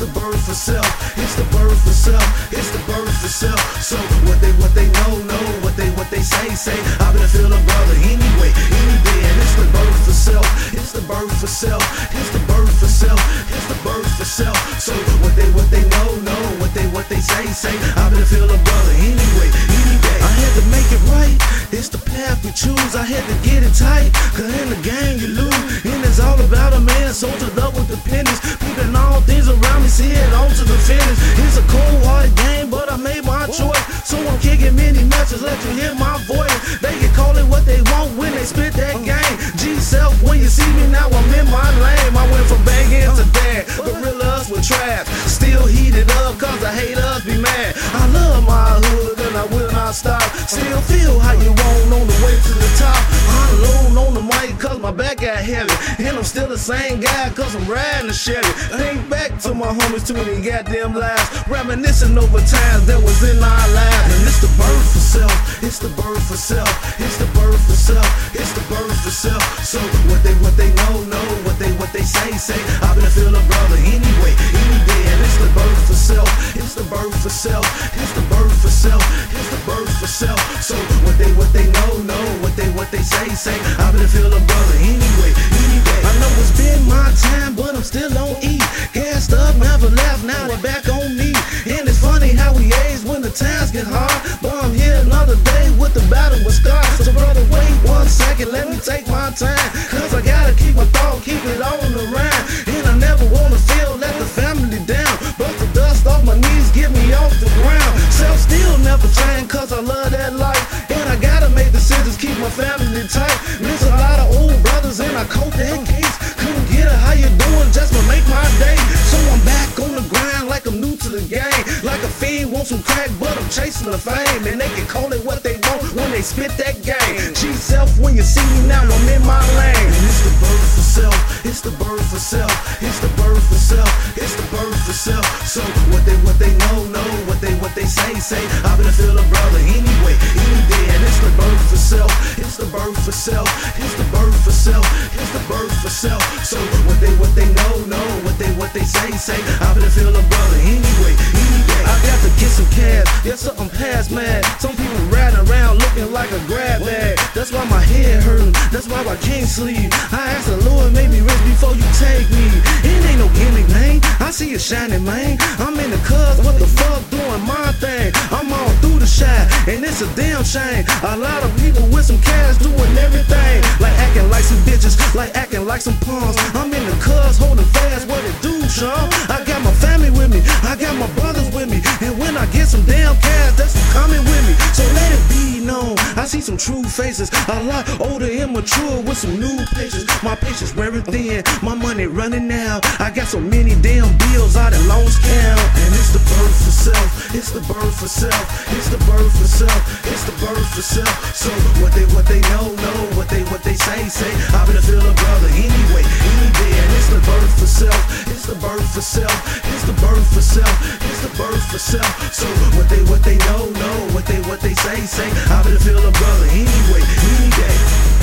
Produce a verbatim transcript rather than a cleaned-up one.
the birth for self, it's the birth for self, it's the birth for self. So what they what they know, know, what they what they say, say. I better feel a brother anyway, any day. And it's the birth for self, it's the birth for self, it's the birth for self, it's the birth for self. So what they what they know, know, what they what they say, say. I better feel a brother anyway, any day. I had to make it right, it's the path we choose. I had to get it tight, cause in the game you lose. And it's all about a man soldiered up with the pennies, peeping all things around me, see it on to the finish. It's a cold hard game, but I made my choice. So I'm kicking many matches, let you hear my voice. They can call it what they want when they spit that game. G-Self, when you see me now, I'm in my lane. I went from banging to dad, gorillas with traps. Still heated up, cause the haters be mad. I love my hood and I will not stop. Still feel how you want on the way to the top. I'm alone on the mic cause my back got heavy. And I'm still the same guy cause I'm riding the Chevy. Think back to my homies too many goddamn lives, reminiscing over times that was in our lives. And it's the birth for self, it's the birth for self, it's the birth for self, it's the birth for self. So what they what they know, know, what they what they say, say. I better feel a brother anyway, any day. And it's the birth for self, it's the birth for self, it's the birth for self, it's the birth for self. So what they what they know, know, what they what they say, say. I better feel a brother anyway, any day. I know it's been my time, but I'm still on E. Gassed up, never left, now they back on me. And it's funny how we age when the times get hard. But I'm here another day with the battle with scars. So brother, wait one second, let me take my time, cause I gotta keep my thought, keep it on the rhyme. And I never wanna feel let the family down. Brush the dust off my knees, get me off the ground. Self still never change, cause I love that life. And I gotta make decisions, keep my family tight. Miss a lot of old brothers and I cope that case. Couldn't get it, how you doing, just to make my day. So I'm back on the grind like I'm new to the game. Like a fiend, want some crack, but I'm chasing the fame. And they can call it what they want when they spit that game. G-Self, when you see me now, I'm in my lane. And it's the birth for self, it's the birth for self, it's the birth for self, it's the birth for self. So what they what they know, know, what they what they say, say. I better feel a brother anyway, any day. And it's the birth for self, it's the birth for self, it's the birth for self, it's the birth for self. So what they what they know, know, what they what they say, say. I better feel a brother anyway, any day. I got to get some cash, yes sir, I'm past mad. Some people riding around looking like a grab bag. That's why my head hurting, that's why I can't sleep. I asked the Lord, make me rich before you take me. It ain't no gimmick, man, I see you shining, man. I'm in the cuz, what the fuck, doing my thing. I'm all through the shine, and it's a damn shame. A lot of people with some cash doing everything, like acting like some bitches, like acting like some pawns. I'm in the cuz, holding fast, what it do, Sean? I got my family with me, I got my brothers with me, and when I get some damn cash, that's what's coming with me. So let it be known, I see some true faces, a lot older and mature with some new patience. My patience wearing thin, my money running out. I got so many damn bills I done lost count. And it's the birth for self, it's the birth for self, it's the birth for self, it's the birth for self. So what they what they know, know, what they what they say, say. I better feel a brother anyway, any day. And it's the birth for self, it's the birth for self, it's the birth for self, it's the birth for self. So what they what they know, know, what they what they say, say. I better feel a brother anyway, any day.